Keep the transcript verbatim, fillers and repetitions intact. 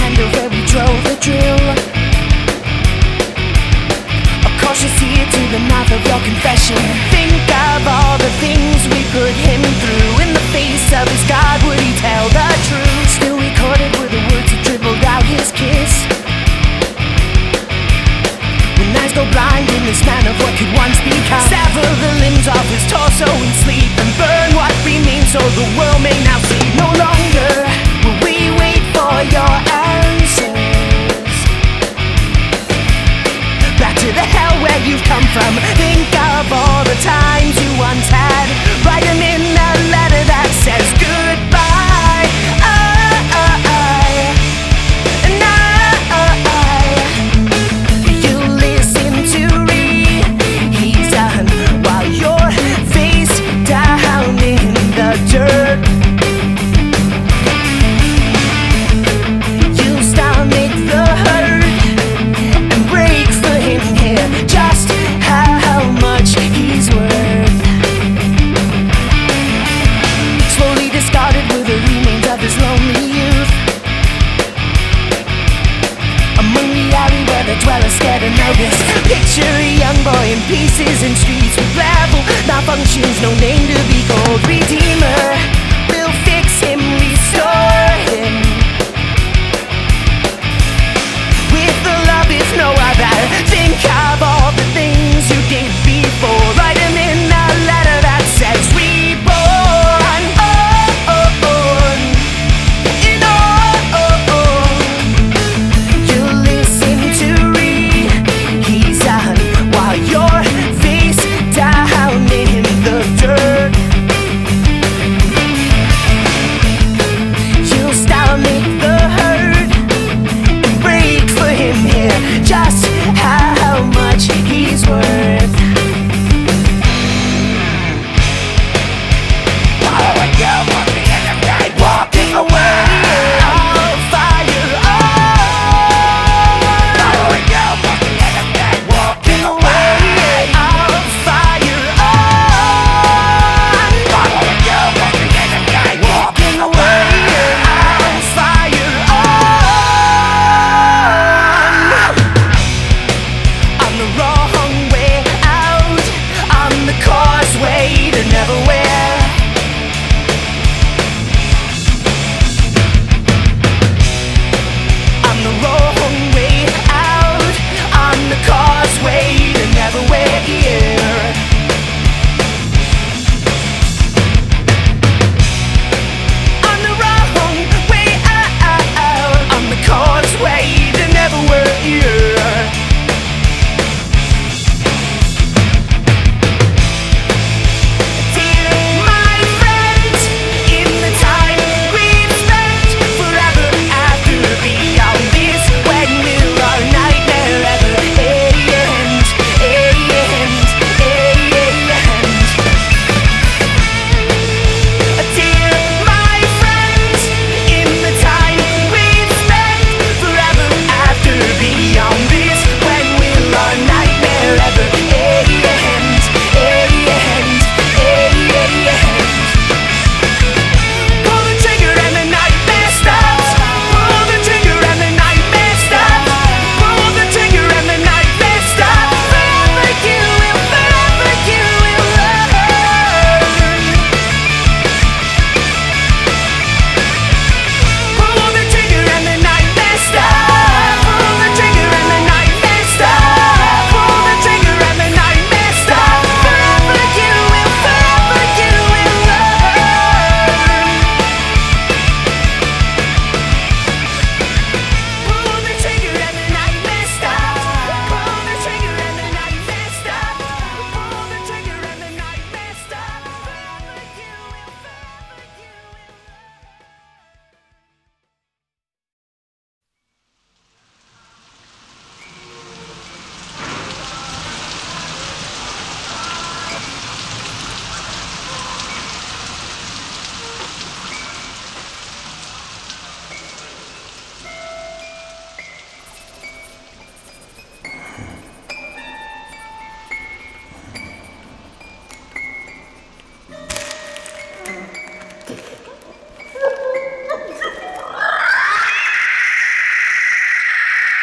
of where we drove the drill. A cautious ear to the mouth of your confession. Think of all the things we put him through. In the face of his God, would he tell the truth? Still recorded were the words that dribbled out his kiss. When eyes go blind in this man of what could once become. Sever the limbs of his torso in sleep and burn what remains so the world